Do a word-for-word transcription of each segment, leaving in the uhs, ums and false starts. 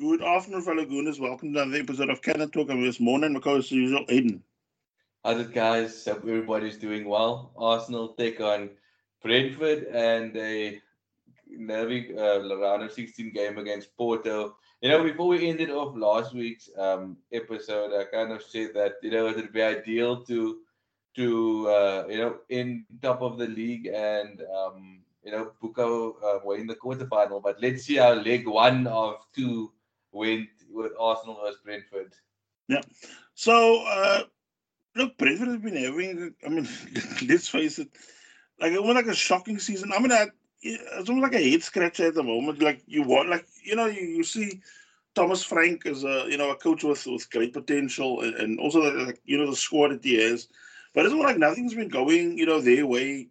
Good afternoon, fellow Gooners. Welcome to another episode of Cannon Talk. I'm this morning, my co-host, as usual, Aiden. How's it, guys? Hope everybody's doing well. Arsenal take on Brentford and a nervy uh, round of sixteen game against Porto. You know, before we ended off last week's um, episode, I kind of said that you know it would be ideal to to uh, you know in top of the league and um, you know Buko uh, win the quarterfinal. But let's see how leg one of two went with Arsenal versus Brentford. Yeah. So, uh, look, Brentford has been having, I mean, let's face it, like it was like a shocking season. I mean, I, it's almost like a head scratcher at the moment. Like you want, like you know, you, you see Thomas Frank as a you know a coach with with great potential, and, and also like you know the squad that he has, but it's all like nothing's been going you know their way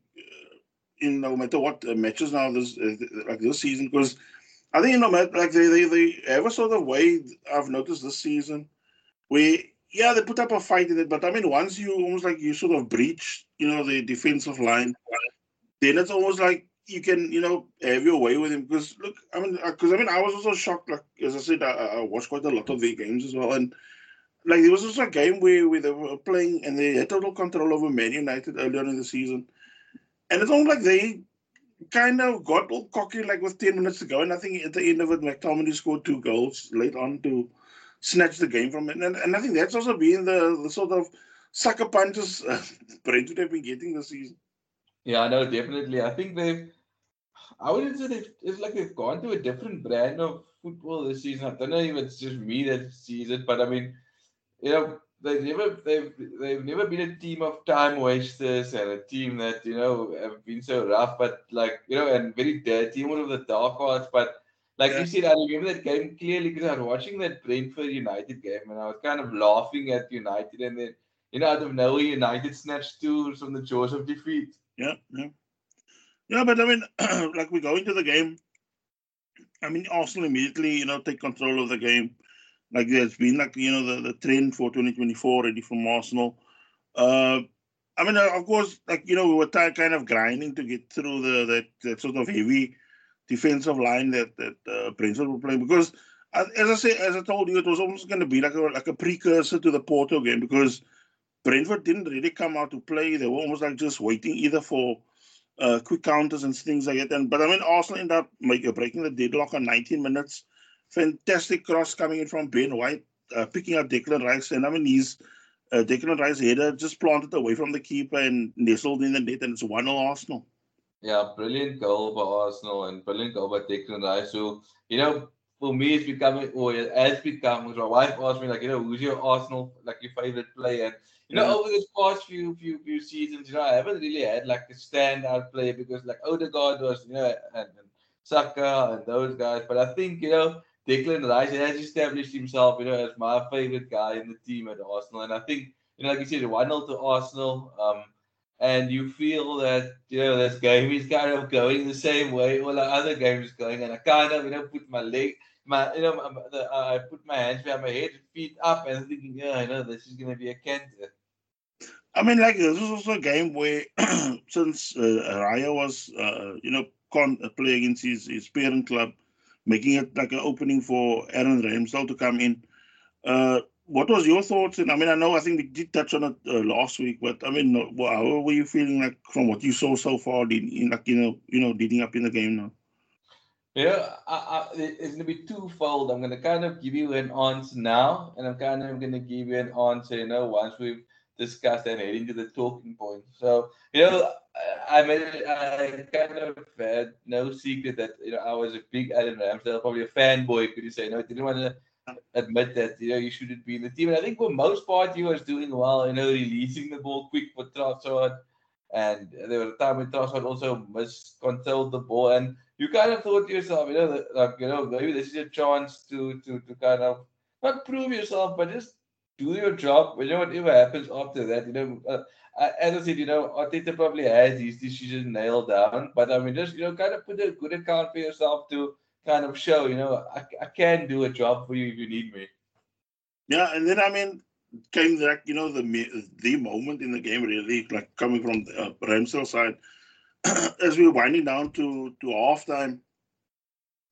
in no matter what uh, matches now this uh, like this season because I think no matter like they, they they have a sort of way I've noticed this season where yeah they put up a fight in it, but I mean once you almost like you sort of breach you know the defensive line, then it's almost like you can you know have your way with him because look I mean because I mean I was also shocked like as I said I, I watched quite a lot of their games as well, and like there was also a game where, where they were playing and they had total control over Man United earlier in the season, and it's almost like they kind of got all cocky like with ten minutes to go. And I think at the end of it, McTominay scored two goals late on to snatch the game from it. And, and I think that's also been the, the sort of sucker punches uh, Brentford have been getting this season. Yeah, no, definitely. I think they've I wouldn't say they've, it's like they've gone to a different brand of football this season. I don't know if it's just me that sees it, but I mean, you know, they've never they've they've never been a team of time wasters and a team that you know have been so rough, but like you know, and very dirty, one of the dark arts. But like Yeah. you said, I remember that game clearly because I was watching that Brentford United game and I was kind of laughing at United, and then you know, out of nowhere, United snatched two from the jaws of defeat. Yeah. Yeah. Yeah. But I mean, like we go into the game, I mean, Arsenal immediately, you know, take control of the game. Like there's been like, you know, the, the trend for twenty twenty-four already from Arsenal. Uh, I mean, uh, of course, like, you know, we were t- kind of grinding to get through the that, that sort of heavy defensive line that that uh, Brentford were playing because, as, as I say, as I told you, it was almost going to be like a like a precursor to the Porto game because Brentford didn't really come out to play; they were almost like just waiting either for uh, quick counters and things like that. And but I mean, Arsenal ended up make, uh, breaking the deadlock on nineteen minutes. Fantastic cross coming in from Ben White, uh, picking up Declan Rice, and I mean he's uh, Declan Rice header just planted away from the keeper and nestled in the net, and it's one nil Arsenal. Yeah, brilliant goal by Arsenal and brilliant goal by Declan Rice. So, you know, for me, it's becoming, or it has become, because my wife asked me, like, you know, who's your Arsenal, like, your favorite player? And, you know, Yeah, over this past few, few, few seasons, you know, I haven't really had, like, a standout player because, like, Odegaard was, you know, and, and Saka and those guys. But I think, you know, Declan Rice has established himself, you know, as my favorite guy in the team at Arsenal. And I think, you know, like you said, one nil to Arsenal. Um, and you feel that you know this game is kind of going the same way all the other games going, and I kind of you know put my leg, my you know my, the, uh, I put my hands behind my head, feet up, and thinking, yeah, I know this is gonna be a canter. I mean, like this was also a game where since uh, Raya was, uh, you know, con uh, play against his, his parent club, making it like an opening for Aaron Ramsdale to come in. Uh, what was your thoughts? And I mean, I know I think we did touch on it uh, last week, but I mean, no- wha- how were you feeling like from what you saw so far, in, in like you know, you know, leading up in the game now? You know, I, I, it's gonna be twofold. I'm gonna kind of give you an answer now, and I'm kind of gonna give you an answer, you know, once we've discussed and heading to the talking point. So, you know, I I made it, I kind of had no secret that you know I was a big Adam Ramsdale, probably a fanboy, could you say? No, I didn't want to Yeah, admit that you know you shouldn't be in the team. And I think for most part he was doing well, you know, releasing the ball quick for Trossard, and there was a time when Trossard also miscontrolled the ball, and you kind of thought to yourself, you know, that, like you know, maybe this is a chance to to to kind of not prove yourself, but just do your job. You know, whatever happens after that, you know. Uh, I- as I said, you know, Arteta probably has these decisions nailed down, but I mean, just you know, kind of put a good account for yourself to kind of show, you know, I, I can do a job for you if you need me. yeah, and then I mean, came that you know the me- the moment in the game really like coming from the uh, Ramsdale side as we were winding down to to halftime.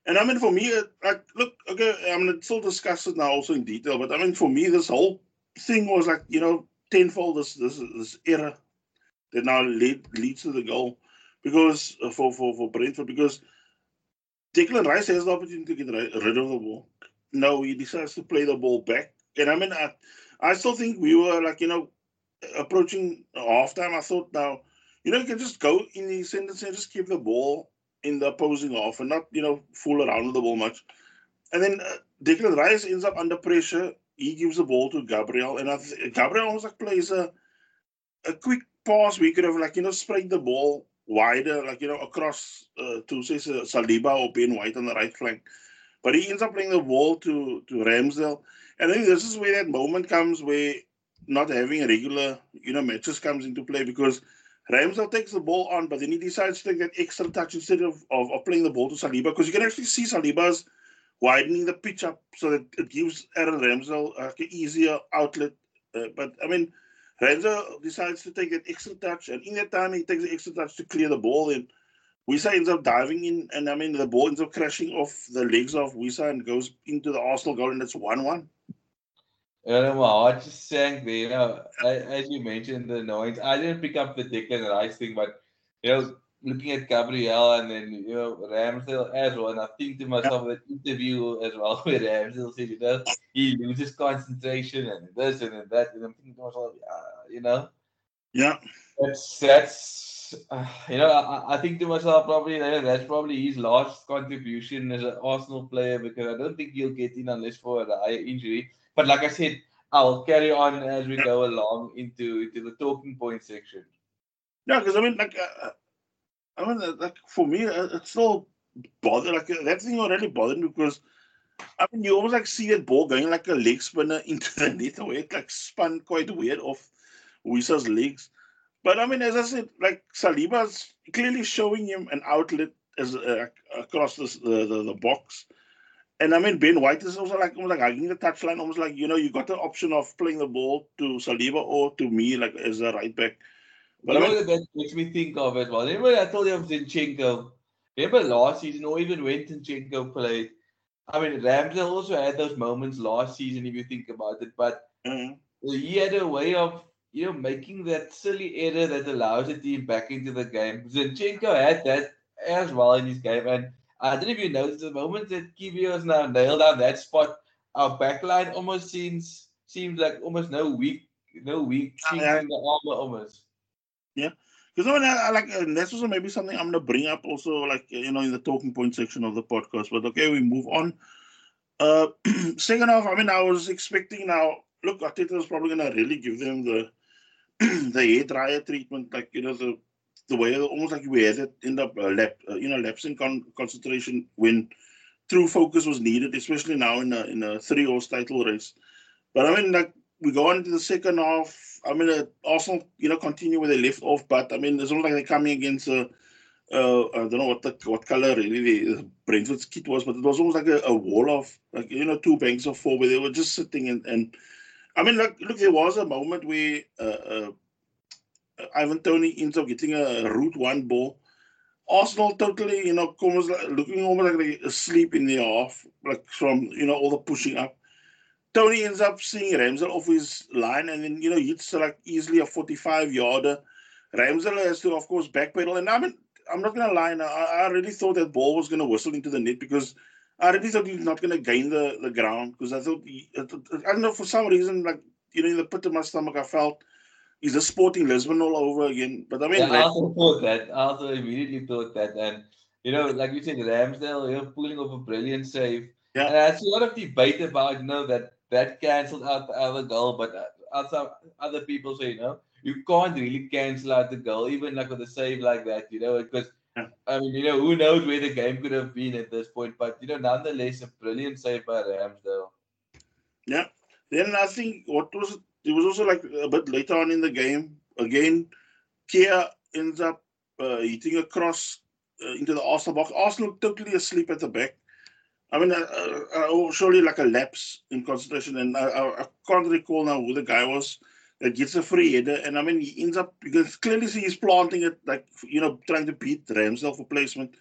And I mean, for me, like, look, okay, I'm going to still discuss it now also in detail, but I mean, for me, this whole thing was like, you know, tenfold this this, this error that now lead, leads to the goal because uh, for, for, for Brentford, because Declan Rice has the opportunity to get rid of the ball. No, he decides to play the ball back. And I mean, I, I still think we were like, you know, approaching halftime. I thought now, you know, you can just go in the sentence and just keep the ball in the opposing half and not, you know, fool around with the ball much. And then uh, Declan Rice ends up under pressure. He gives the ball to Gabriel. And I th- Gabriel almost like plays a, a quick pass. We could have, like, you know, sprayed the ball wider, like, you know, across uh, to, say, Saliba or Ben White on the right flank. But he ends up playing the ball to, to Ramsdale. And I think this is where that moment comes where not having a regular, you know, matches comes into play because Ramsdale takes the ball on, but then he decides to take that extra touch instead of, of, of playing the ball to Saliba because you can actually see Saliba's widening the pitch up so that it gives Aaron Ramsdale like an easier outlet. Uh, but, I mean, Ramsdale decides to take that extra touch, and in that time, he takes the extra touch to clear the ball, and Wisa ends up diving in, and I mean, the ball ends up crashing off the legs of Wisa and goes into the Arsenal goal, and it's one one. You know, my heart just sank there. You know, as you mentioned, the annoyance. I didn't pick up the Declan Rice thing, but you know, looking at Gabriel and then you know Ramsdale as well, and I think to myself that interview as well where Ramsdale said, you know, he loses concentration and this and that, and I'm thinking to myself, uh, you know, Yeah. that's that's uh, you know, I, I think to myself probably you know, that's probably his last contribution as an Arsenal player because I don't think he'll get in unless for a higher injury. But like I said, I'll carry on as we Yeah, go along into into the talking point section. yeah, because I mean, like, uh, I mean, uh, like for me, uh, it's still bothered. Like uh, that thing already bothered me because I mean, you almost like see that ball going like a leg spinner into the net, the way it like spun quite weird off Wisa's legs. But I mean, as I said, like Saliba's clearly showing him an outlet as uh, across this, the, the the box. And I mean, Ben White is also like almost like hugging the touchline, almost like you know, you got the option of playing the ball to Saliba or to me, like as a right back. You But I know mean, what that makes me think of as well? Remember I told you of Zinchenko? Remember last season or even when Zinchenko played? I mean, Ramsdale also had those moments last season if you think about it, but uh, he had a way of you know making that silly error that allows the team back into the game. Zinchenko had that as well in his game, and I don't know if you noticed the moment that Kivio is now nailed down that spot, our backline almost seems seems like almost no weak no weak chinks yeah, in the armor almost. yeah. Because I mean, I, I like, and that's also maybe something I'm gonna bring up also, like you know, in the talking point section of the podcast. But okay, we move on. Uh, second half, I mean, I was expecting now. Look, Arteta was probably gonna really give them the the hair dryer treatment, like you know the the way almost like we had it end up uh, lap, uh, you know, lapsing con- concentration when true focus was needed, especially now in a in a three horse title race. But I mean, like we go on to the second half. I mean, uh, Arsenal, you know, continue where they left off. But I mean, it's almost like they're coming against a. Uh, I don't know what the what color really the Brentford's kit was, but it was almost like a, a wall of like you know two banks of four where they were just sitting and and I mean, look, look, there was a moment where uh, uh, Ivan Toney ends up getting a route one ball. Arsenal totally, you know, almost like, looking almost like they asleep in the half, like from you know all the pushing up. Tony ends up seeing Ramsdale off his line and then, you know, hits like easily a forty-five yarder. Ramsdale has to, of course, backpedal. And I mean, I'm not going to lie now. I, I really thought that ball was going to whistle into the net because I really thought he was not going to gain the, the ground because I thought, he, I don't know, for some reason, like, you know, in the pit of my stomach, I felt he's a Sporting Lisbon all over again. But I Yeah, mean, I also thought that. I also immediately thought that. And, you know, like you said, Ramsdale, you know, pulling off a brilliant save. yeah, And that's a lot of debate about, you know, that that cancelled out the other goal. But uh, also other people say, you know, you can't really cancel out the goal, even like with a save like that, you know, because, yeah, I mean, you know, who knows where the game could have been at this point. But, you know, nonetheless, a brilliant save by Ramsdale. yeah. Then I think what was it was also like a bit later on in the game, again, Kia ends up uh, hitting a cross uh, into the Arsenal box. Arsenal totally asleep at the back. I mean, uh, uh, uh, surely like a lapse in concentration, and I, I, I can't recall now who the guy was that gets a free header. And I mean, he ends up, you can clearly see he's planting it, like, you know, trying to beat Ramsdale for placement.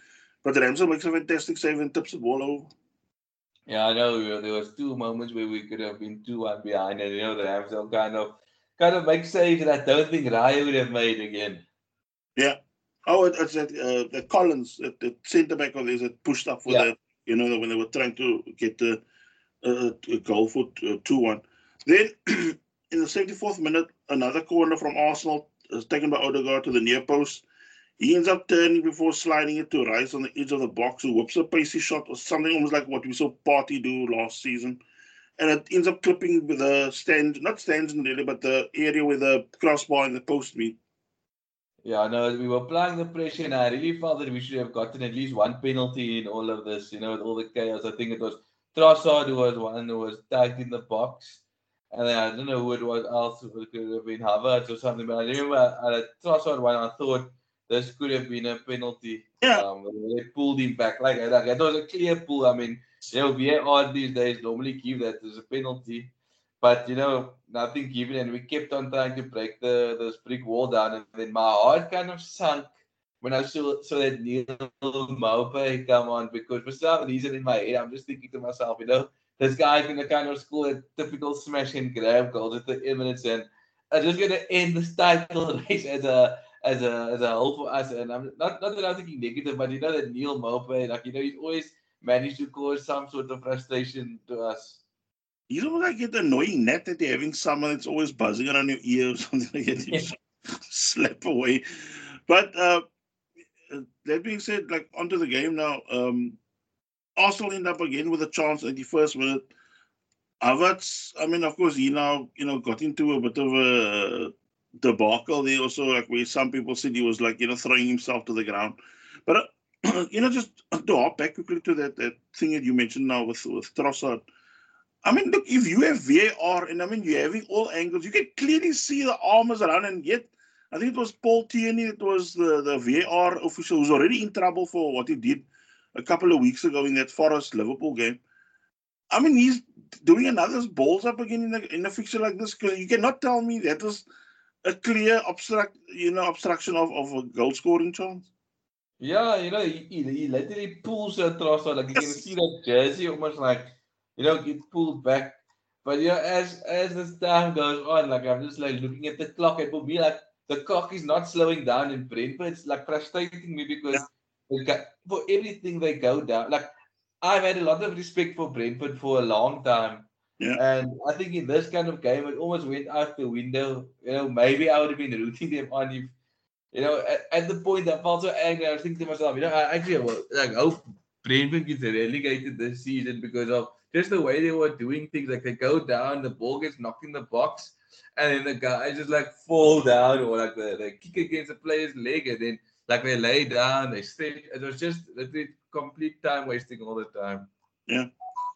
But Ramsey makes a fantastic save and tips the ball over. Yeah, I know there was two moments where we could have been two one behind, and you know the Ramsdale kind of kind of make saves that I don't think Raya would have made again. Yeah. Oh, it, it's that uh, the Collins, the, the centre back of theirs, that pushed up for Yeah. that. You know, when they were trying to get the uh, a goal for uh, two one. Then in the seventy-fourth minute, another corner from Arsenal is taken by Odegaard to the near post. He ends up turning before sliding it to Rice on the edge of the box, who whips a pacey shot or something almost like what we saw Partey do last season. And it ends up clipping with the stand, not stands really, but the area where the crossbar and the post meet. Yeah, I know we were applying the pressure, and I really felt that we should have gotten at least one penalty in all of this. You know, with all the chaos. I think it was Trossard who was one who was tagged in the box, and then I don't know who it was else. It could have been Havertz or something. But I remember at Trossard one, I thought this could have been a penalty. Yeah. Um, they pulled him back like like it was a clear pull. I mean, you know, V A R these days normally give that as a penalty. But you know, nothing given, and we kept on trying to break the this brick wall down, and then my heart kind of sunk when I saw saw that Neil Maupay come on, because for some reason in my head I'm just thinking to myself, you know, this guy's gonna kind of score a typical smash and grab goal at the minutes, and I'm just gonna end this title race as a as a as a whole for us. And I'm not not that I'm thinking negative, but you know that Neil Maupay, like you know, he's always managed to cause some sort of frustration to us. You don't like get annoying net that you're having someone that's always buzzing around your ear or something like that. You slap away. But uh, that being said, like onto the game now. Um, Arsenal end up again with a chance at the first minute. Havertz, I mean, of course, he now you know got into a bit of a debacle there also, like where some people said he was like you know throwing himself to the ground. But uh, you know, just to hop back quickly to that that thing that you mentioned now with with Trossard. I mean, look, if you have V A R and I mean you're having all angles, you can clearly see the arm is around, and yet I think it was Paul Tierney that was the, the V A R official who's already in trouble for what he did a couple of weeks ago in that Forest Liverpool game. I mean, he's doing another balls up again in a, in a fixture like this, because you cannot tell me that was a clear obstruct, you know, obstruction of, of a goal scoring chance. Yeah, you know, he, he, he literally pulls the Trossard, like you can see that jersey almost like, you know, get pulled back. But you know, as as this time goes on, like I'm just like looking at the clock, it will be like the clock is not slowing down in Brentford. It's like frustrating me because they got, for everything they go down. Like I've had a lot of respect for Brentford for a long time. Yeah. And I think in this kind of game, it almost went out the window. You know, maybe I would have been rooting them on if you know, at, at the point that I felt so angry, I was thinking to myself, you know, I actually well, like hope Brentford gets relegated this season because of just the way they were doing things. Like they go down, the ball gets knocked in the box, and then the guys just like fall down, or like they, they kick against the player's leg, and then like they lay down, they stay. It was just a complete time wasting all the time. Yeah.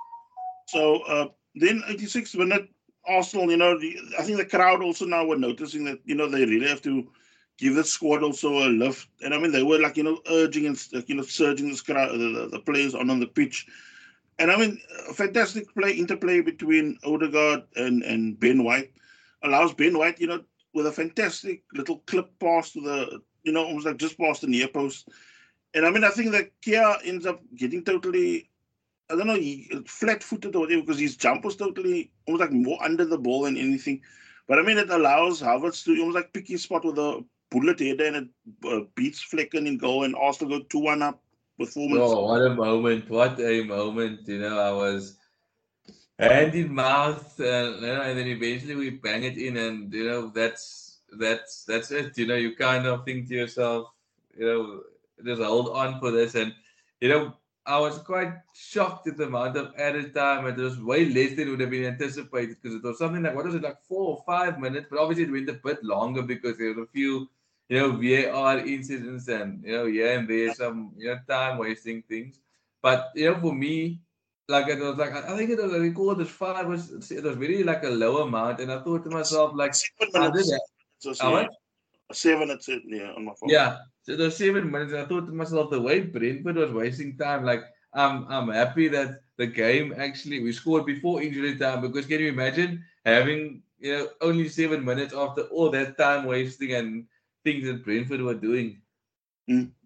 So uh, then eighty-sixth minute, Arsenal, you know, the, I think the crowd also now were noticing that, you know, they really have to give the squad also a lift. And I mean, they were like, you know, urging and, like, you know, surging this crowd, the, the players on, on the pitch. And I mean, a fantastic play, interplay between Odegaard and, and Ben White allows Ben White, you know, with a fantastic little clip pass to the, you know, almost like just past the near post. And I mean, I think that Kia ends up getting totally, I don't know, he flat-footed or whatever, because his jump was totally almost like more under the ball than anything. But I mean, it allows Havertz to almost like pick his spot with a bullet header, and it uh, beats Flecken in goal, and Arsenal go two one up with four minutes. Oh, what a moment! What a moment! You know, I was hand in mouth, and, you know, and then eventually we bang it in, and you know that's that's that's it. You know, you kind of think to yourself, you know, just hold on for this, and you know, I was quite shocked at the amount of added time. It was way less than would have been anticipated, because it was something like, what was it, like four or five minutes? But obviously it went a bit longer because there were a few, you know, V A R incidents, and you know, here and there some, you know, time wasting things. But you know, for me, like it was like I think it was, I recall it as five was it was really like a low amount, and I thought to myself like, Seven how did minutes. that? So, How yeah, much? seven at it, yeah, on my phone. Yeah. So those seven minutes, and I thought to myself, the way Brentford was wasting time, like I'm I'm happy that the game actually we scored before injury time, because can you imagine having, you know, only seven minutes after all that time wasting and things that Brentford were doing? Mm.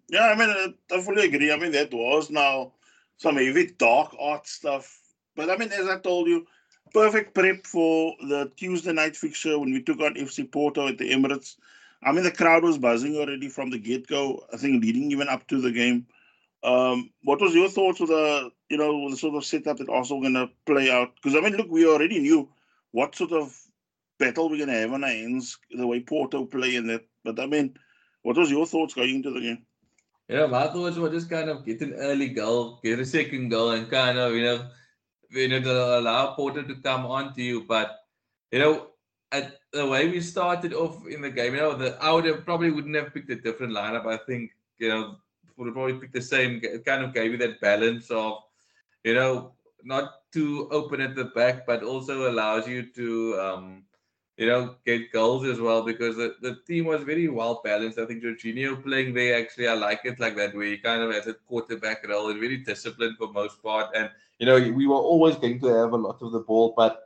Yeah, I mean, I, I fully agree. I mean, that was now some heavy dark art stuff. But I mean, as I told you, perfect prep for the Tuesday night fixture when we took on F C Porto at the Emirates. I mean, the crowd was buzzing already from the get go. I think leading even up to the game. Um, what was your thoughts of the, you know, the sort of setup that Arsenal going to play out? Because I mean, look, we already knew what sort of battle we're going to have on our hands, the way Porto play and that. But I mean, what was your thoughts going into the game? Yeah, my thoughts were just kind of get an early goal, get a second goal, and kind of, you know, you know, to allow Porter to come on to you. But, you know, at the way we started off in the game, you know, the, I would have probably wouldn't have picked a different lineup. I think, you know, would have probably picked the same. It kind of gave you that balance of, you know, not too open at the back, but also allows you to, um, you know, get goals as well because the, the team was very well balanced. I think Jorginho playing there, actually, I like it like that, where he kind of has a quarterback role and very disciplined for most part. And, you know, we were always going to have a lot of the ball, but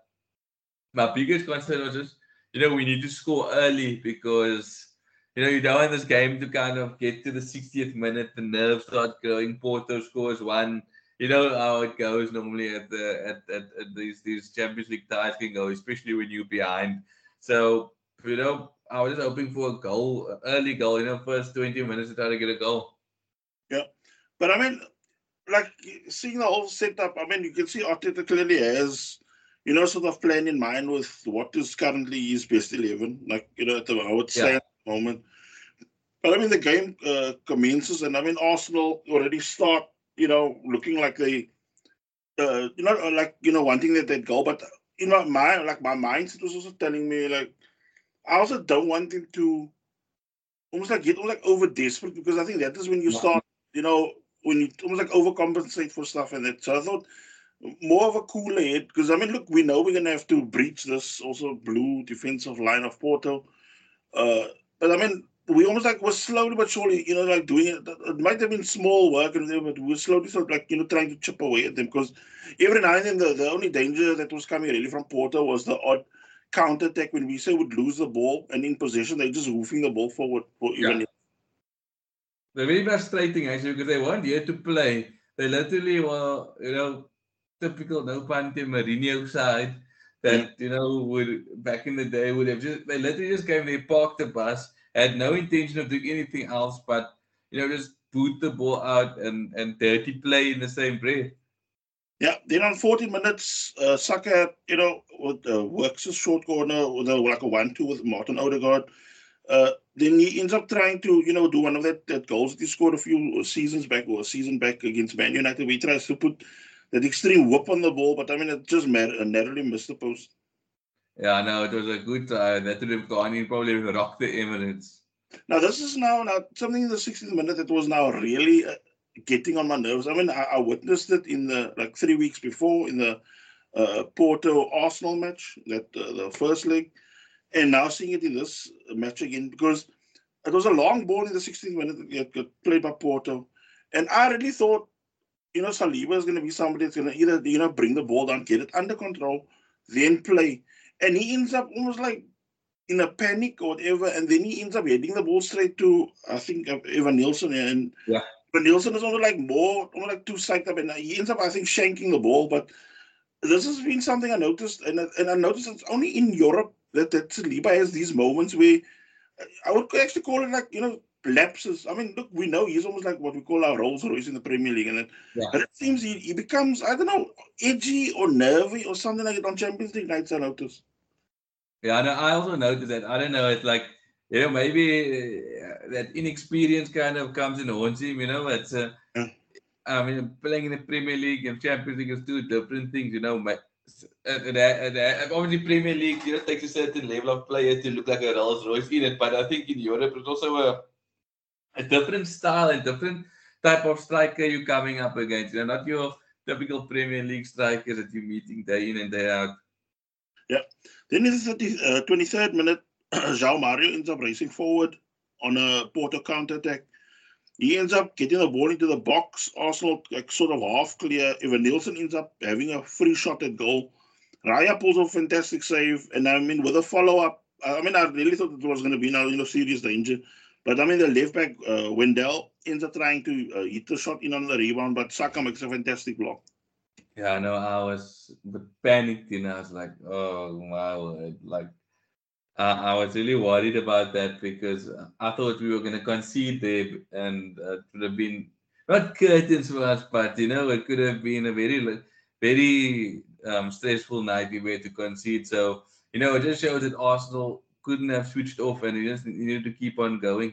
my biggest concern was just, you know, we need to score early because, you know, you don't want this game to kind of get to the sixtieth minute, the nerves start growing, Porto scores one. You know how it goes normally at the at, at, at these these Champions League ties can go, especially when you're behind. So, you know, I was just hoping for a goal, early goal, you know, first twenty minutes to try to get a goal. Yeah. But I mean, like seeing the whole setup, I mean, you can see Arteta clearly has, you know, sort of plan in mind with what is currently his best eleven, like, you know, at the, how it Yeah. stands at the moment. But I mean, the game uh, commences, and I mean, Arsenal already start, you know, looking like they, uh, you know, like, you know, wanting that, that goal. But in my mind, like, my mindset was also telling me, like, I also don't want him to almost like get almost like over desperate because I think that is when you start, you know, when you almost like overcompensate for stuff and that. So I thought more of a cooler head because I mean, look, we know we're gonna have to breach this also blue defensive line of Porto. Uh, but I mean, we almost like was slowly but surely, you know, like doing it. It might have been small work and everything, but we were slowly sort of like, you know, trying to chip away at them because every now and then the, the only danger that was coming really from Porto was the odd counter attack when we say would lose the ball and in possession they just hoofing the ball forward for Yeah. even. They're very frustrating actually because they weren't here to play. They literally were, you know, typical no pun to Mourinho side Yeah. that, you know, would back in the day would have just they literally just came there, parked the bus, had no intention of doing anything else but, you know, just boot the ball out and, and dirty play in the same breath. Yeah, then on forty minutes, uh, Saka, you know, with, uh, works a short corner with a, like a one-two with Martin Odegaard. Uh, then he ends up trying to, you know, do one of that, that goals that he scored a few seasons back or a season back against Man United. Where he tries to put that extreme whip on the ball, but I mean, it just mar- narrowly missed the post. Yeah, no, it was a good try. That would have gone in, probably would have rocked the Emirates. Now, this is now, now something in the sixtieth minute that was now really uh, getting on my nerves. I mean, I, I witnessed it in the like three weeks before in the uh, Porto Arsenal match, that uh, the first leg, and now seeing it in this match again because it was a long ball in the sixteenth minute that got played by Porto, and I really thought, you know, Saliba is going to be somebody that's going to either, you know, bring the ball down, get it under control, then play, and he ends up almost like in a panic or whatever, and then he ends up heading the ball straight to I think uh, Evan Nielsen, and Yeah. Evan Nielsen is almost like more, almost like too psyched up, and he ends up I think shanking the ball, but this has been something I noticed, and and I noticed it's only in Europe that that Saliba has these moments where I would actually call it like, you know, lapses. I mean, look, we know he's almost like what we call our Rolls Royce in the Premier League, and then, Yeah. but it seems he, he becomes I don't know edgy or nervy or something like it on Champions League nights. I notice. Yeah, no, I also noticed that. I don't know. It's like, you know, maybe uh, that inexperience kind of comes and haunts him. You know, it's. Uh, Yeah, I mean, playing in the Premier League and Champions League is two different things. You know, my, uh, uh, uh, obviously Premier League, you know, takes a certain level of player to look like a Rolls Royce in it. But I think in Europe it's also a, a different style and different type of striker you're coming up against. You know, not your typical Premier League strikers that you're meeting day in and day out. yeah. Then in the uh, twenty-third minute, João Mario ends up racing forward on a Porto counter attack. He ends up getting the ball into the box. Arsenal like, sort of half clear. Evan Nielsen ends up having a free shot at goal. Raya pulls off a fantastic save, and I mean with a follow up. I mean, I really thought it was going to be now, you know, serious danger. But I mean, the left back, uh, Wendell, ends up trying to uh, hit the shot in on the rebound, but Saka makes a fantastic block. Yeah, I know. I was panicked, you know. I was like, oh my word. Like, uh, I was really worried about that because I thought we were going to concede there and uh, it would have been not curtains for us, but, you know, it could have been a very, like, very um, stressful night we were to concede. So, you know, it just shows that Arsenal couldn't have switched off and you just needed to keep on going.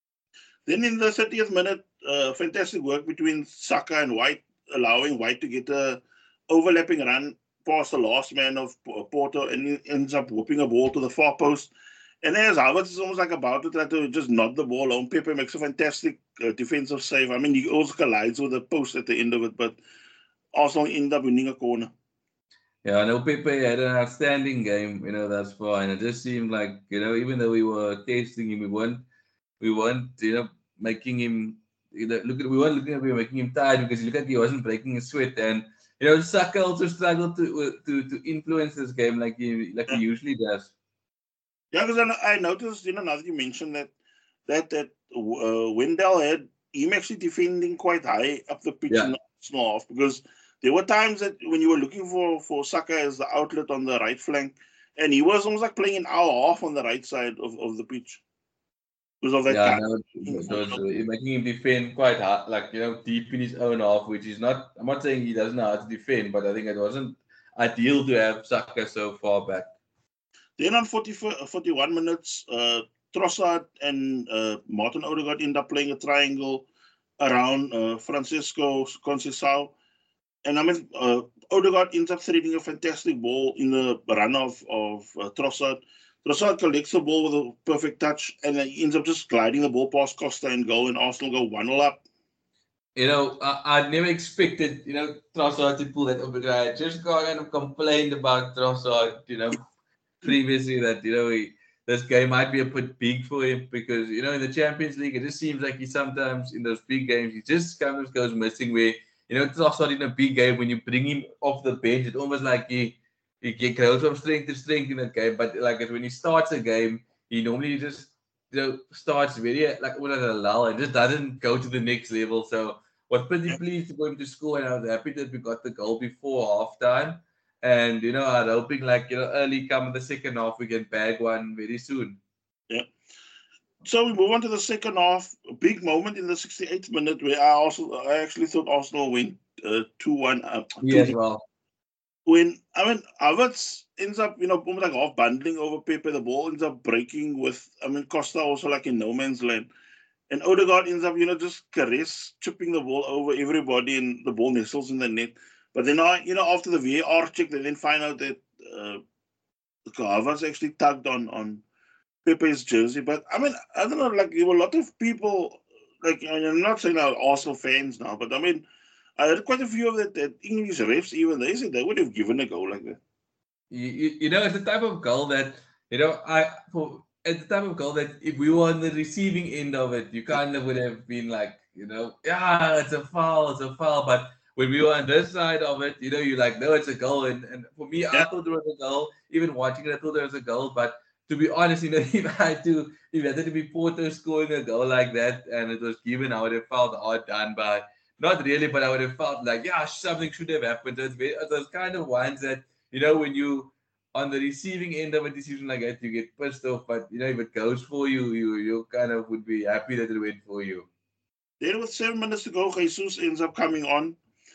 Then in the thirtieth minute, uh, fantastic work between Saka and White, allowing White to get a overlapping run past the last man of Porto, and he ends up whooping a ball to the far post. And as Havertz is almost like about to try to just knock the ball home, Pepe makes a fantastic uh, defensive save. I mean, he also collides with the post at the end of it, but Arsenal end up winning a corner. Yeah, I know Pepe had an outstanding game, you know, that's fine. It just seemed like, you know, even though we were tasting him, we weren't we weren't, you know, making him. You know, look at we weren't looking at we were making him tired because you look at he wasn't breaking his sweat, and you know Saka also struggled to to to influence this game like he like he Yeah, usually does. yeah, because I, I noticed, you know, now that you mentioned that that that uh, Wendell had him actually defending quite high up the pitch in Yeah, the Arsenal half, because there were times that when you were looking for for Saka as the outlet on the right flank, and he was almost like playing an hour half on the right side of, of the pitch because of that yeah, kind no, of it for was uh, making him defend quite hard, like you know, deep in his own half, which is not. I'm not saying he doesn't know how to defend, but I think it wasn't ideal to have Saka so far back. Then on forty, forty-one minutes, uh, Trossard and uh, Martin Odegaard end up playing a triangle around uh, Francisco Conceição. And I mean, uh, Odegaard ends up threading a fantastic ball in the run of, of uh, Trossard. Trossard collects the ball with a perfect touch, and then he ends up just gliding the ball past Costa and goal, and Arsenal go one nil up. You know, I, I never expected, you know, Trossard to pull that over. I just kind of complained about Trossard, you know, previously that, you know, he, this game might be a bit big for him because, you know, in the Champions League, it just seems like he sometimes, in those big games, he just kind of goes missing where, you know, Trossard in a big game, when you bring him off the bench, it's almost like he, he, he goes from strength to strength in that game. But like when he starts a game, he normally just, you know, starts very, like, what a lull and just doesn't go to the next level. So, was pretty pleased to go into school, and I was happy that we got the goal before halftime. And you know, I'm hoping like you know, early come in the second half, we can bag one very soon. Yeah. So we move on to the second half. A big moment in the sixty-eighth minute where I also I actually thought Arsenal went uh, two one up. Me as well. When I mean Havertz ends up, you know, almost like half bundling over Pepe, the ball ends up breaking with I mean Costa also like in no man's land. And Odegaard ends up, you know, just caress, chipping the ball over everybody, and the ball nestles in the net. But then, I, you know, after the V A R check, they then find out that uh, Havertz actually tugged on on Pepe's jersey. But I mean, I don't know, like there were a lot of people, like and I'm not saying I'm Arsenal fans now, but I mean, I heard quite a few of that, that English refs even they said they would have given a goal like that. You, you, you know, it's the type of goal that you know I for it's the type of goal that if we were on the receiving end of it, you kind of would have been like, you know, yeah, it's a foul, it's a foul. But when we were on this side of it, you know, you're like, no, it's a goal. And, and for me, Yeah, I thought there was a goal. Even watching it, I thought there was a goal. But to be honest, you know, if I had to, if I had to be Porto scoring a goal like that and it was given, I would have felt hard done by. Not really, but I would have felt like, yeah, something should have happened. So it's very, those kind of ones that, you know, when you on the receiving end of a decision like that, you get pissed off. But you know, if it goes for you, you you kind of would be happy that it went for you. there was seven minutes to go. Jesus ends up coming on.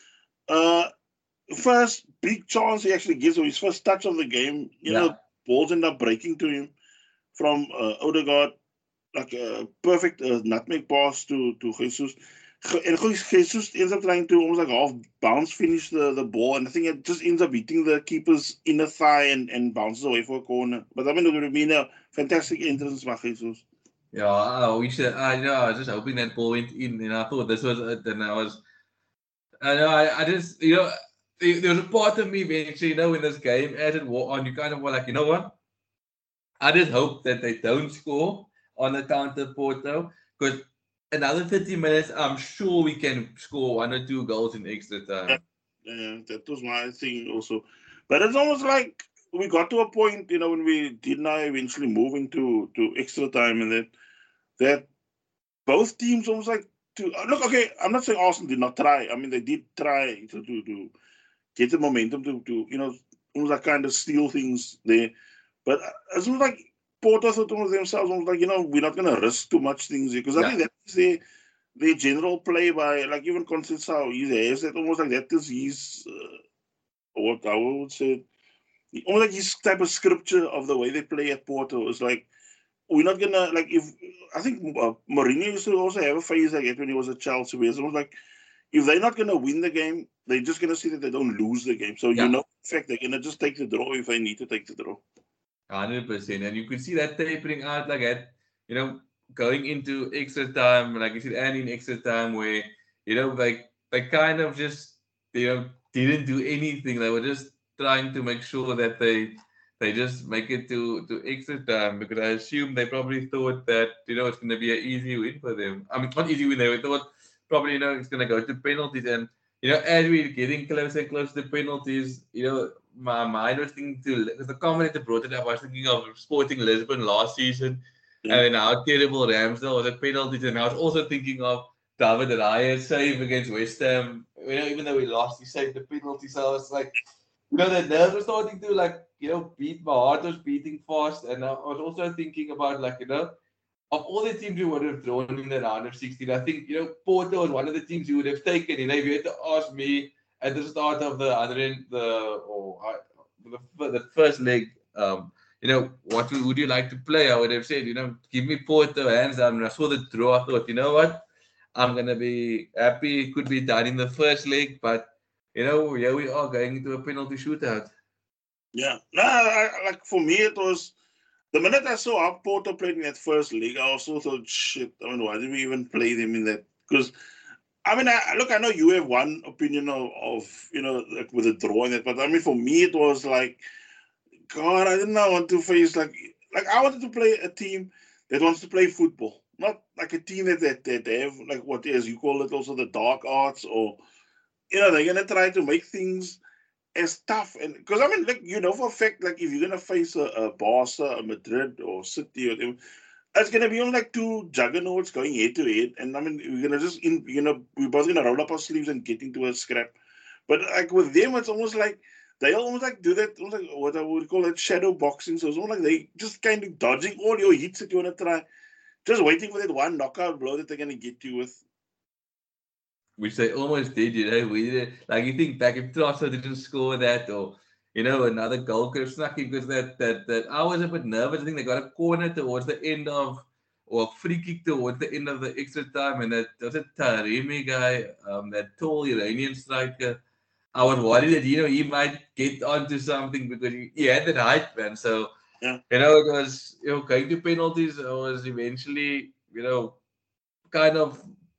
Uh, First big chance he actually gives, or his first touch of the game. You Yeah. know, balls end up breaking to him from uh, Odegaard, like a perfect uh, nutmeg pass to to Jesus. And Jesus ends up trying to almost like half bounce finish the, the ball, and I think it just ends up hitting the keeper's inner thigh and, and bounces away for a corner. But I mean, it would have been a fantastic entrance by Jesus. Yeah, I wish that I know. I was just hoping that ball went in, and I thought this was it. And I was, I know, I, I just, you know, there, there was a part of me eventually, you know, in this game, as it wore on, you kind of were like, you know what? I just hope that they don't score on the counter, Porto, because another thirty minutes, I'm sure we can score one or two goals in extra Yeah, time. yeah, that was my thing also. But it's almost like we got to a point, you know, when we did now eventually move into to extra time, and that that both teams almost like to uh, look. Okay, I'm not saying Arsenal did not try. I mean, they did try to to, to get the momentum to to you know almost like kind of steal things there. But uh, it's almost like Porto thought to themselves, almost like you know we're not going to risk too much things here because I Yeah. think that's their their general play by like even Conceição. He has that almost like that is his uh, what I would say. Almost like his type of scripture of the way they play at Porto is like we're not gonna like if I think uh, Mourinho used to also have a phase like that when he was at Chelsea, where it's almost like if they're not gonna win the game, they're just gonna see that they don't lose the game. So you Yeah. know, in fact, they're gonna just take the draw if they need to take the draw. one hundred percent. And you could see that tapering out like that, you know, going into extra time, like you said, and in extra time where, you know, like they kind of just, you know, didn't do anything. They were just trying to make sure that they they just make it to, to extra time because I assume they probably thought that, you know, it's going to be an easy win for them. I mean, it's not easy win. They thought probably, you know, it's going to go to penalties. And, you know, as we're getting closer and closer to penalties, you know, my mind was thinking to because the commentator brought it up. I was thinking of Sporting Lisbon last season, Yeah. and then how terrible Ramsdale was at penalties. And I was also thinking of David Raya's save against West Ham. You know, even though we lost, he saved the penalty. So I was like, you know, the nerves were starting to like, you know, beat. My heart was beating fast, and I was also thinking about like, you know, of all the teams you would have drawn in the round of sixteen, I think, you know, Porto was one of the teams you would have taken. You know, if you had to ask me at the start of the other the or uh, the, the first leg, um, you know, what would, would you like to play? I would have said, you know, give me Porto hands down. And I saw the draw. I thought, you know what, I'm gonna be happy. It could be done in the first leg, but you know, here we are going into a penalty shootout. Yeah. No, I, like for me, it was the minute I saw how Porto played in that first league, I also thought, shit. I mean, why did we even play them in that? Because I mean, I, look, I know you have one opinion of, of you know, like with a draw in it, but I mean, for me, it was like, God, I did not want to face like, like I wanted to play a team that wants to play football, not like a team that that, that they have like what as you call it, also the dark arts, or you know, they're gonna try to make things as tough. And because I mean, like you know, for a fact, like if you're gonna face a, a Barca, a Madrid, or City, or them, it's gonna be on like two juggernauts going head to head, and I mean, we're gonna just in, you know, we're both gonna roll up our sleeves and get into a scrap. But like with them, it's almost like they almost like do that, almost like what I would call it shadow boxing. So it's almost like they just kind of dodging all your hits that you want to try, just waiting for that one knockout blow that they're gonna get you with. Which they almost did, you know. We did like you think back if Trossard didn't score that or you know another goal could have snuck in because that that that I was a bit nervous. I think they got a corner towards the end of or a free kick towards the end of the extra time and that was a Taremi guy, um that tall Iranian striker. I was worried that you know he might get onto something because he, he had that height, man. So Yeah, you know it was you know going to penalties I was eventually, you know, kind of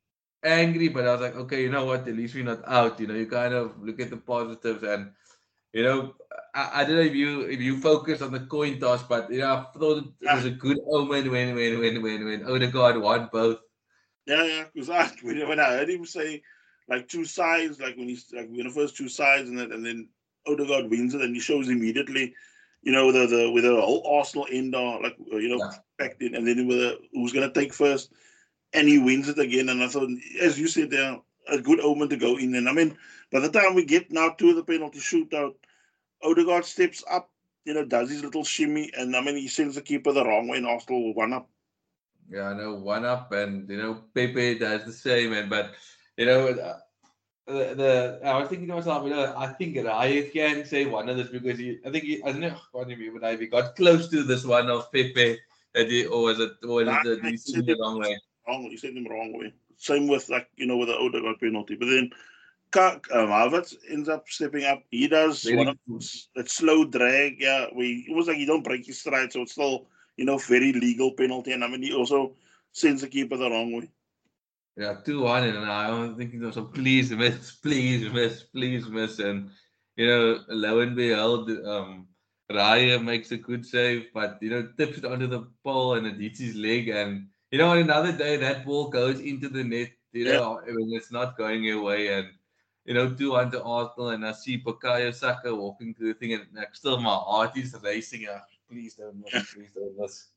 angry, but I was like, okay, you know what? At least we're not out. You know, you kind of look at the positives, and you know, I, I don't know if you if you focus on the coin toss, but you know, I thought it yeah, was a good omen when when when when when Odegaard won both. yeah, yeah. Because I when, when I heard him say like two sides, like when he's like when the first two sides, and then and then Odegaard wins it, and he shows immediately, you know, the the with the whole Arsenal end are like uh, you know Yeah, packed in, and then with the, who's gonna take first, and he wins it again. And I thought, as you said, there a good omen to go in. And I mean, by the time we get now to the penalty shootout, Odegaard steps up, you know, does his little shimmy, and I mean, he sends the keeper the wrong way, and Arsenal one up. yeah, I know one up, and you know, Pepe does the same, and but you know. Uh, the, the I was thinking to myself, you know, I think Raya can say one of this because he, I think he, I don't know, what do you mean, but he got close to this one of Pepe that he, or was it, or was Nah, it the, he he said seen the him wrong way? wrong. He sent him wrong way. Same with like you know with the Odegaard penalty, but then Ka- um, Havertz ends up stepping up. He does one of Very good. those that slow drag. Yeah, we it was like you don't break his stride, so it's still you know very legal penalty. And I mean he also sends the keeper the wrong way. Yeah, two one, and I was thinking to myself, please miss, please miss, please miss, and you know, lo and behold, um, Raya makes a good save, but you know, tips it onto the pole and it hits his leg, and you know, on another day that ball goes into the net, you Yeah, know, when it's not going away, and you know, two one to Arsenal, and I see Bukayo Saka walking to the thing, and like, still my heart is racing. Ah, please don't miss, please don't miss.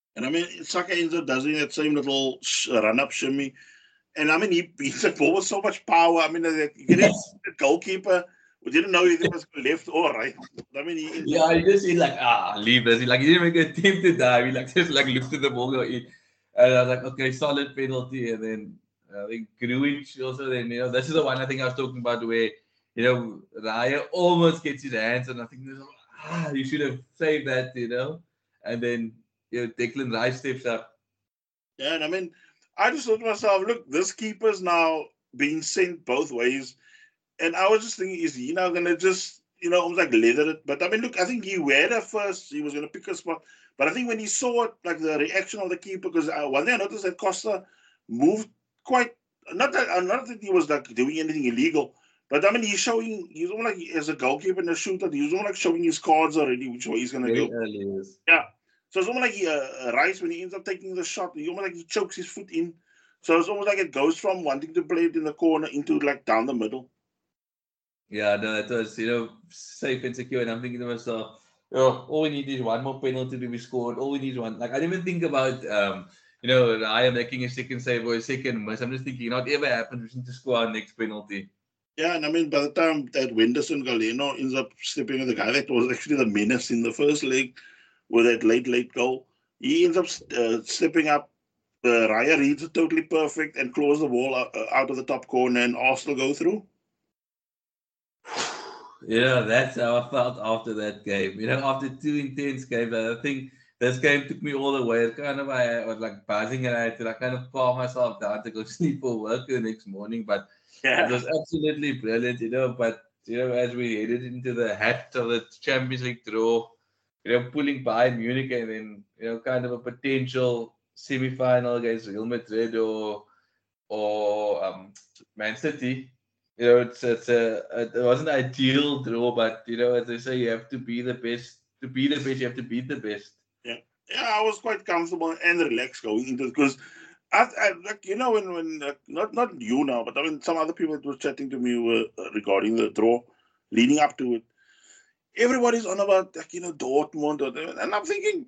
And I mean, Saka ends up doing that same little sh- run-up shimmy. And I mean, he beats the ball with so much power. I mean, that you get it, the goalkeeper, we didn't know if it was left or right. I mean, he ends up. Yeah, he just he like ah leave this. He like he didn't make a attempt to dive. He like just like looked at the ball go in, and I was like, okay, solid penalty. And then I think Gruitch also. Then you know this is the one I think I was talking about where you know Raya almost gets his hands, and I think there's ah you should have saved that, you know. And then you know Declan Rice steps up. Yeah, and I mean, I just thought to myself, look, this keeper's now being sent both ways. And I was just thinking, is he now going to just, you know, almost like leather it? But I mean, look, I think he were at first, he was going to pick a spot. But I think when he saw it, like the reaction of the keeper, because uh, one thing I noticed that Costa moved quite, not that, uh, not that he was like doing anything illegal, but I mean, he's showing, he's almost like, as a goalkeeper and a shooter, he's almost like showing his cards already, which way he's going to Very go. early, yes. Yeah. So it's almost like he, uh, Rice, when he ends up taking the shot, he almost like he chokes his foot in. So it's almost like it goes from wanting to play it in the corner into like down the middle. Yeah, no, it was, you know, safe and secure. And I'm thinking to myself, oh, all we need is one more penalty to be scored. All we need is one. Like, I didn't even think about, um, you know, I am making a second save or a second miss. I'm just thinking, not ever happens. We need to score our next penalty. Yeah, and I mean, by the time that Wenderson Galeno ends up stepping in, the guy that was actually the menace in the first leg with that late, late goal, he ends up uh, stepping up. Uh, Raya reads it totally perfect and claws the ball out, uh, out of the top corner, and Arsenal go through. Yeah, that's how I felt after that game. You know, after two intense games, I think this game took me all the way. It kind of I was like buzzing and I had to like kind of calm myself down to go sleep for work the next morning. But it Yeah, was absolutely brilliant, you know. But you know, as we headed into the hat of the Champions League draw, you know, pulling Bayern Munich and then you know, kind of a potential semi-final against Real Madrid or or um, Man City. You know, it's it's a it wasn't an ideal draw, but you know, as they say, you have to be the best. To be the best, you have to beat the best. yeah, yeah. I was quite comfortable and relaxed going into it because I, I like you know when when uh, not not you now, but I mean some other people that were chatting to me were uh, regarding the draw leading up to it. Everybody's on about like you know Dortmund, or, and I'm thinking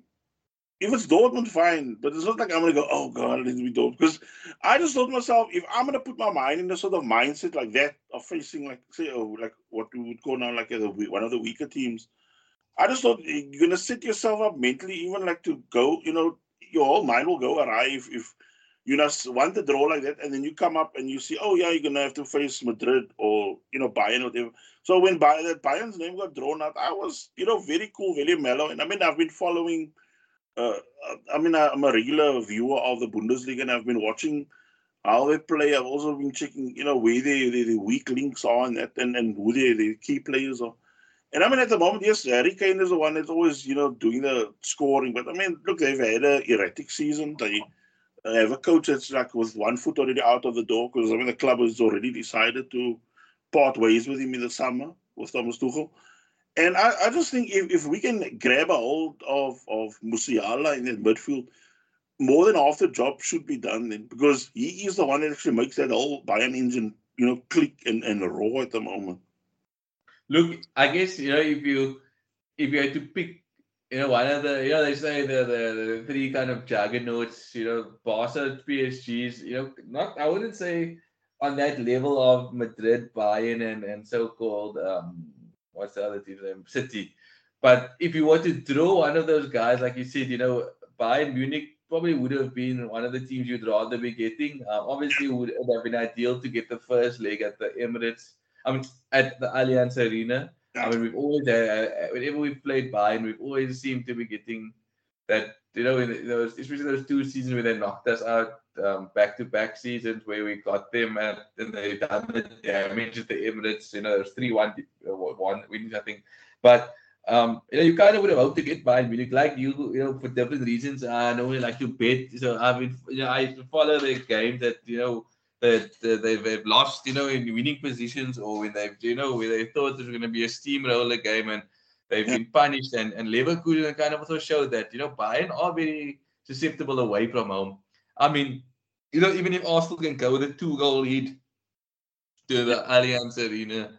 if it's Dortmund, fine, but it's not like I'm gonna go, oh god, it needs to be Dortmund. Because I just thought to myself, if I'm gonna put my mind in a sort of mindset like that of facing like say, oh, like what we would call now like a, one of the weaker teams, I just thought you're gonna set yourself up mentally, even like to go, you know, your whole mind will go awry if, if you know want to draw like that, and then you come up and you see, oh yeah, you're gonna have to face Madrid or you know Bayern or whatever. So when Bayern, that Bayern's name got drawn out, I was you know very cool, very mellow, and I mean I've been following. Uh, I mean I'm a regular viewer of the Bundesliga, and I've been watching how they play. I've also been checking, you know, where they, they, the weak links are and that, and, and who they, the key players are. And I mean, at the moment, yes, Harry Kane is the one that's always, you know, doing the scoring. But I mean, look, they've had an erratic season. They have a coach that's like with one foot already out of the door because I mean, the club has already decided to part ways with him in the summer with Thomas Tuchel. And I, I just think if, if we can grab a hold of, of Musiala in that midfield, more than half the job should be done then because he is the one that actually makes that whole Bayern engine, you know, click and, and roar at the moment. Look, I guess you know if you if you had to pick, you know, one of the you know they say the the, the three kind of juggernauts, you know, Barca, P S Gs, you know, not I wouldn't say on that level of Madrid, Bayern, and and so called um what's the other team's name, City. But if you were to draw one of those guys, like you said, you know, Bayern Munich probably would have been one of the teams you'd rather be getting. Um, obviously, it would have been ideal to get the first leg at the Emirates. I mean, at the Allianz Arena. I Yeah, mean, we've always, uh, whenever we've played Bayern, we've always seemed to be getting that, you know, in those, especially those two seasons where they knocked us out, um, back-to-back seasons where we got them and, and they done the damage at the Emirates. You know, there's three one, uh, one wins, I think. But, um, you know, you kind of would have hoped to get Bayern Munich, like you, you know, for different reasons. I normally like to bet. So I've been, you know, I follow the games that, you know, that uh, they've, they've lost, you know, in winning positions, or when they've, you know, where they thought it was going to be a steamroller game and they've yeah, been punished. And, and Leverkusen kind of also showed that, you know, Bayern are very susceptible away from home. I mean, you know, even if Arsenal can go with a two goal lead to yeah. the Allianz Arena,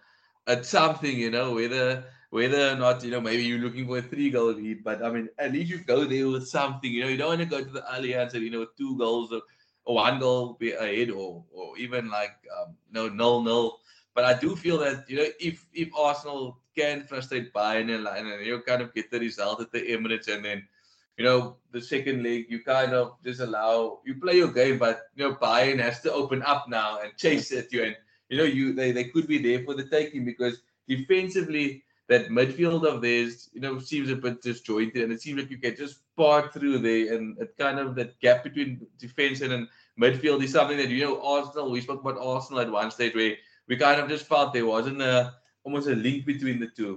at something, you know, whether whether or not, you know, maybe you're looking for a three goal lead, but I mean, at least you go there with something, you know, you don't want to go to the Allianz and, you know, with two goals or, or one goal be ahead or or even like um, no nil nil. But I do feel that, you know, if if Arsenal can frustrate Bayern and, and you kind of get the result at the Emirates, and then, you know, the second leg, you kind of just allow you play your game, but you know, Bayern has to open up now and chase at you, and you know, you they, they could be there for the taking because defensively that midfield of theirs, you know, seems a bit disjointed, and it seems like you can just part through there, and it kind of that gap between defense and, and midfield is something that, you know, Arsenal. We spoke about Arsenal at one stage where we kind of just felt there wasn't a almost a link between the two.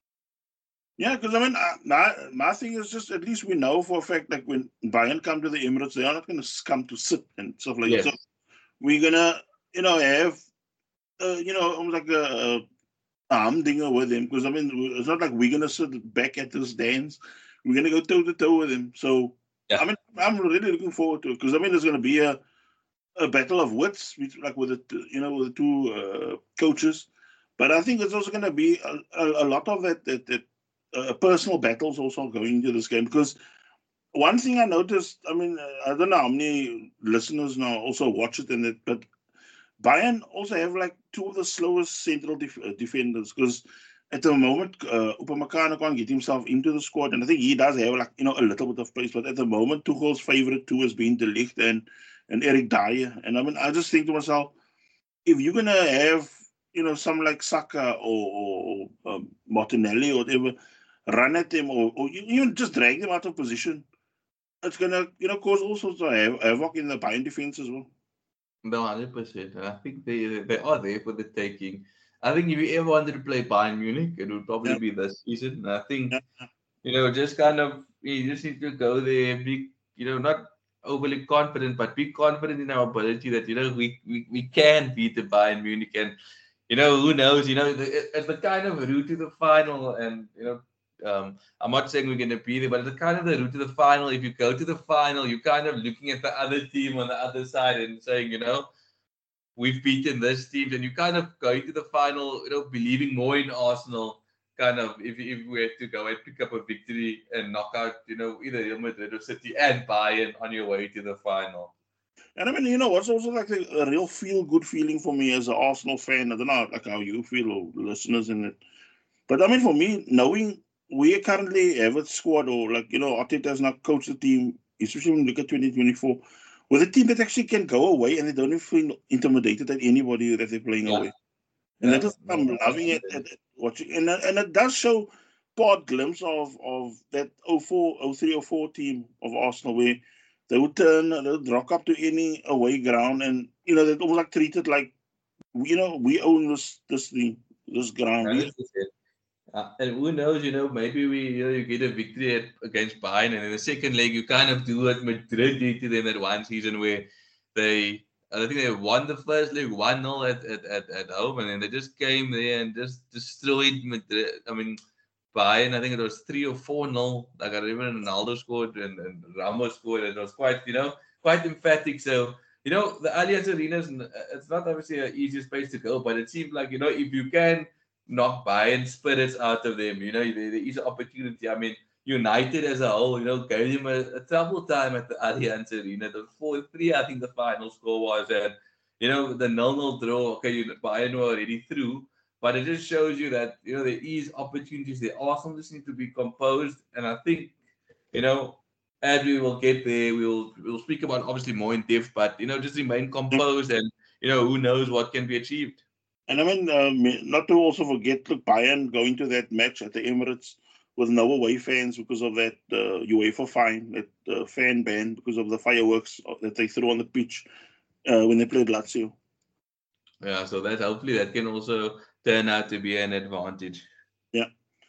Yeah, because I mean, uh, my my thing is just at least we know for a fact that when Bayern come to the Emirates, they are not going to come to sit and stuff like Yes. that. So we're gonna, you know, have, uh, you know, almost like a, a arm dinger with him. Because I mean, it's not like we're gonna sit back at this dance. We're gonna go toe to toe with him. So Yeah. I mean, I'm really looking forward to it because I mean, there's gonna be a a battle of wits, like with the you know with the two uh, coaches. But I think it's also going to be a, a, a lot of that, that, that uh, personal battles also going into this game. Because one thing I noticed, I mean, uh, I don't know how many listeners now also watch it, and it, but Bayern also have like two of the slowest central def- uh, defenders. Because at the moment, uh, Upamecano can't get himself into the squad, and I think he does have like you know a little bit of pace. But at the moment, Tuchel's favorite two has been De Ligt and and Eric Dyer. And I mean, I just think to myself, if you're gonna have you know some like Saka or, or um, Martinelli or whatever, run at them or, or you, you just drag them out of position, it's gonna you know cause all sorts of hav- havoc in the Bayern defense as well. No, one hundred percent. And I think they they are there for the taking. I think if you ever wanted to play Bayern Munich, it would probably Yeah, be this season. And I think, yeah, you know, just kind of, you just need to go there, be, you know, not overly confident, but be confident in our ability that, you know, we, we, we can beat the Bayern Munich. And, you know, who knows, you know, the, it's the kind of route to the final. And, you know, um, I'm not saying we're going to be there, but it's the kind of the route to the final. If you go to the final, you're kind of looking at the other team on the other side and saying, you know, we've beaten this team, and you kind of going to the final, you know, believing more in Arsenal. Kind of, if if we had to go and pick up a victory and knock out, you know, either Real Madrid or City and Bayern on your way to the final. and I mean, you know, what's also like a, a real feel good feeling for me as an Arsenal fan. I don't know like how you feel or listeners in it, but I mean, for me, knowing we currently have a squad or like you know, Arteta's not coached the team, especially when you look at twenty twenty-four, with a team that actually can go away and they don't even feel intimidated at anybody that they're playing Yeah, away. And that yeah, is no, I'm one hundred loving it percent. at, at watching, and uh, and it does show part glimpse of of that oh four, oh three, oh four team of Arsenal where they would turn, they would rock up to any away ground, and you know they almost like treat it like you know we own this this thing, this ground. We one hundred percent. Uh, and who knows, you know, maybe we you, know, you get a victory at, against Bayern, and in the second leg, you kind of do what Madrid did to them that one season where they, I think they won the first leg one nil at, at, at, at home, and then they just came there and just destroyed Madrid. I mean, Bayern, I think it was three or four nil. Like I remember Ronaldo scored and, and Ramos scored, and it was quite, you know, quite emphatic. So, you know, the Allianz Arena, is n- it's not obviously an easy space to go, but it seemed like, you know, if you can knock Bayern spirits out of them, you know, there, there is an opportunity. I mean, United as a whole, you know, gave them a, a trouble time at the Allianz Arena. The four three, I think the final score was, and, you know, the nil nil draw, okay, you, Bayern were already through. But it just shows you that, you know, there is opportunities there. Arsenal just need to be composed. And I think, you know, as we will get there, we'll we'll speak about obviously more in depth, but you know, just remain composed and you know, who knows what can be achieved. And I mean, um, not to also forget, look, Bayern going to that match at the Emirates with no away fans because of that uh, UEFA fine, that uh, fan ban because of the fireworks that they threw on the pitch uh, when they played Lazio. Yeah, so that hopefully that can also turn out to be an advantage. Yeah.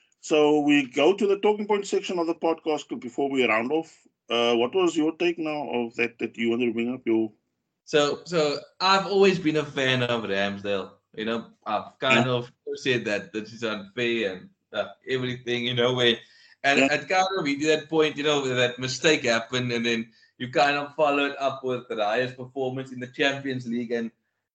So we go to the talking point section of the podcast before we round off. Uh, what was your take now of that that you wanted to bring up? Your So so I've always been a fan of Ramsdale. You know, I've yeah, kind of said that this is unfair and uh, everything, you know, where and yeah, at kind of to that point, you know, that mistake happened and then you kind of followed up with Raya's performance in the Champions League and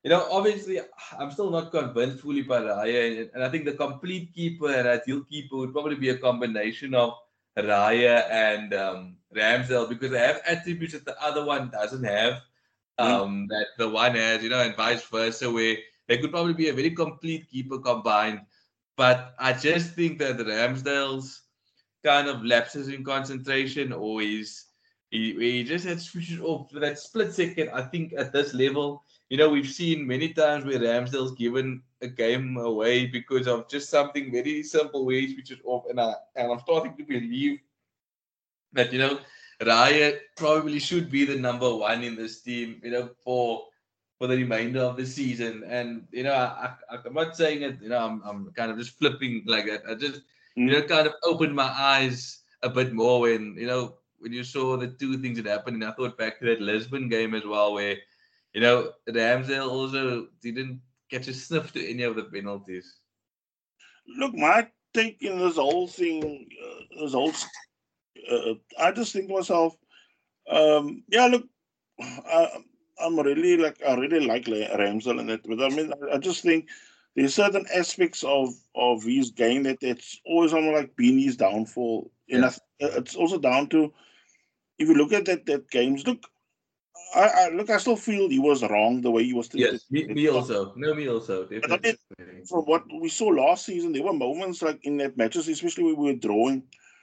you know, obviously, I'm still not convinced fully by Raya, and, and I think the complete keeper and ideal keeper would probably be a combination of Raya and um, Ramsdale because they have attributes that the other one doesn't have, Yeah. um, that the one has, you know, and vice versa, where they could probably be a very complete keeper combined. But I just think that Ramsdale's kind of lapses in concentration, or he's he, he just had switches off for that split second. I think at this level, you know, we've seen many times where Ramsdale's given a game away because of just something very simple where he switches off, and I and I'm starting to believe that, you know, Raya probably should be the number one in this team, you know, for for the remainder of the season. And you know, I, I I'm not saying it, you know, I'm I'm kind of just flipping like that. I just, you Mm. know, kind of opened my eyes a bit more when, you know, when you saw the two things that happened. And I thought back to that Lisbon game as well, where, you know, Ramsdale also didn't catch a sniff to any of the penalties. Look, my take in this whole thing, uh, this whole, s- uh, I just think to myself, um, yeah, look, I, I'm really like, I really like La- Ramsdale and that, but I mean, I, I just think there's certain aspects of of his game that it's always almost like been his downfall. And I, Yeah. th- it's also down to if you look at that that games, look, I, I look, I still feel he was wrong the way he was treated. Yes, me, me also. No, me also, But I mean, definitely. from what we saw last season, there were moments like in that matches, especially when we were drawing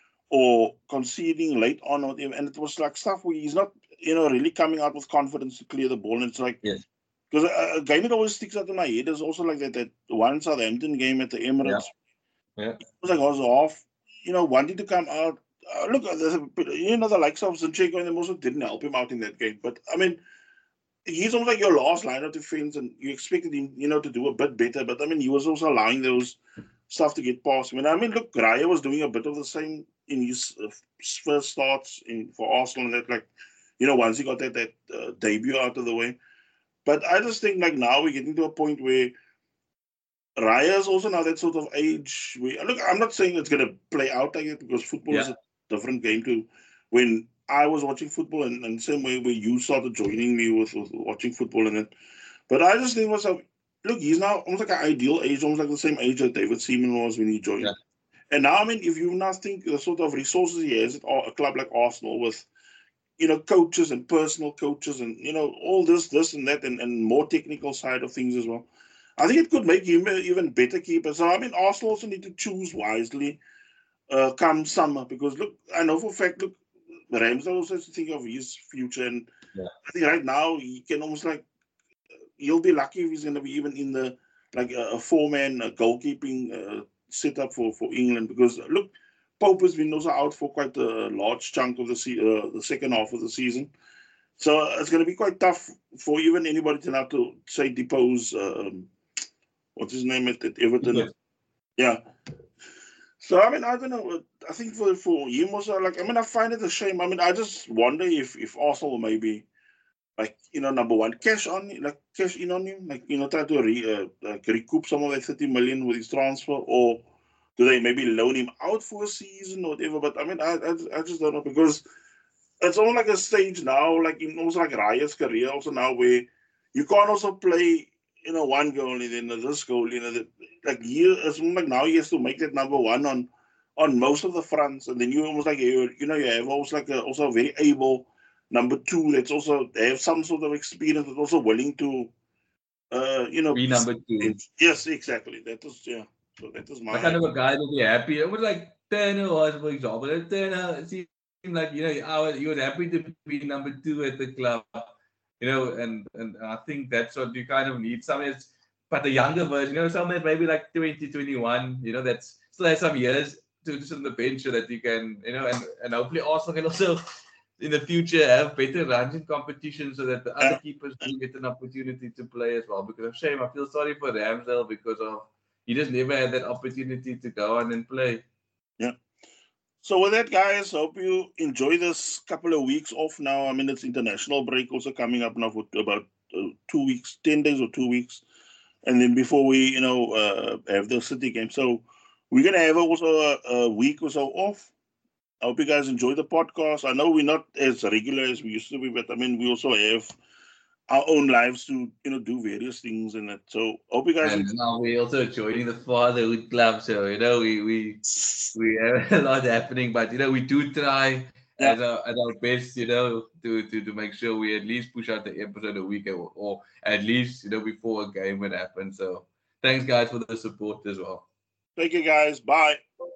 or conceding late on, or and it was like stuff where he's not, you know, really coming out with confidence to clear the ball. And it's like Yes. because a, a game that always sticks out in my head is also like that that one Southampton game at the Yeah. Emirates. Yeah. It was like I was off, you know, wanting to come out. Uh, look, there's a, you know, the likes of Zinchenko and them also didn't help him out in that game. But I mean, he's almost like your last line of defense, and you expected him, you know, to do a bit better. But I mean, he was also allowing those stuff to get past him. And I mean, look, Raya was doing a bit of the same in his uh, first starts in for Arsenal, and that, like, you know, once he got that that uh, debut out of the way. But I just think like now we're getting to a point where Raya is also now that sort of age. Where, look, I'm not saying it's going to play out like it because football is Yeah. a different game to when I was watching football, and, and same way where you started joining me with, with watching football and it. But I just think to myself, look, he's now almost like an ideal age, almost like the same age that David Seaman was when he Yeah. joined. And now, I mean, if you now think the sort of resources he has at a club like Arsenal with, you know, coaches and personal coaches and, you know, all this, this and that, and, and more technical side of things as well. I think it could make him an even better keeper. So, I mean, Arsenal also need to choose wisely uh, come summer because, look, I know for a fact, look, Ramsdale also has to think of his future. And Yeah. I think right now he can almost like, he'll be lucky if he's going to be even in the like a, a four-man uh, goalkeeping uh, setup for, for England because look, Pope has been also out for quite a large chunk of the se- uh, the second half of the season, so it's going to be quite tough for even anybody to now to say depose um, what's his name at, at Everton. Good. Yeah. So I mean I don't know. I think for for him also like I mean I find it a shame. I mean I just wonder if if Arsenal maybe like you know number one cash on like cash in on him like you know try to re, uh, like recoup some of that thirty million with his transfer or do they maybe loan him out for a season or whatever. But I mean I I, I just don't know because it's almost like a stage now like in almost like Raya's career also now where you can't also play you know one goal and then this goal you know that like you it's almost like now he has to make that number one on on most of the fronts and then you almost like you you know you have almost like a, also a very able number two that's also they have some sort of experience that's also willing to uh you know Be number two. yes exactly that is yeah so that is The my kind of a guy that be happy. It was like Turner was, for example. And Turner it seemed like, you know, I was, he was happy to be number two at the club. You know, and, and I think that's what you kind of need. Some is, but the younger version, you know, someone maybe like twenty, twenty-one, you know, that's still has some years to just on the bench so that you can, you know, and, and hopefully Arsenal can also in the future have better runs in competition so that the other uh, keepers do get an opportunity to play as well. Because of shame, I feel sorry for Ramsdale because of he just never had that opportunity to go on and play. yeah. So with that, guys, hope you enjoy this couple of weeks off now. I mean, it's international break also coming up now for about uh, two weeks, ten days or two weeks, and then before we, you know, uh, have the City game. So we're gonna have also a, a week or so off. I hope you guys enjoy the podcast. I know we're not as regular as we used to be, but I mean, we also have our own lives to, you know, do various things and that. So hope you guys And enjoy. now we're also joining the fatherhood club, so you know we we we have a lot happening, but you know we do try Yeah. as our at our best, you know, to, to to make sure we at least push out the episode a week or, or at least you know before a game would happen. So thanks guys for the support as well. Thank you guys. Bye.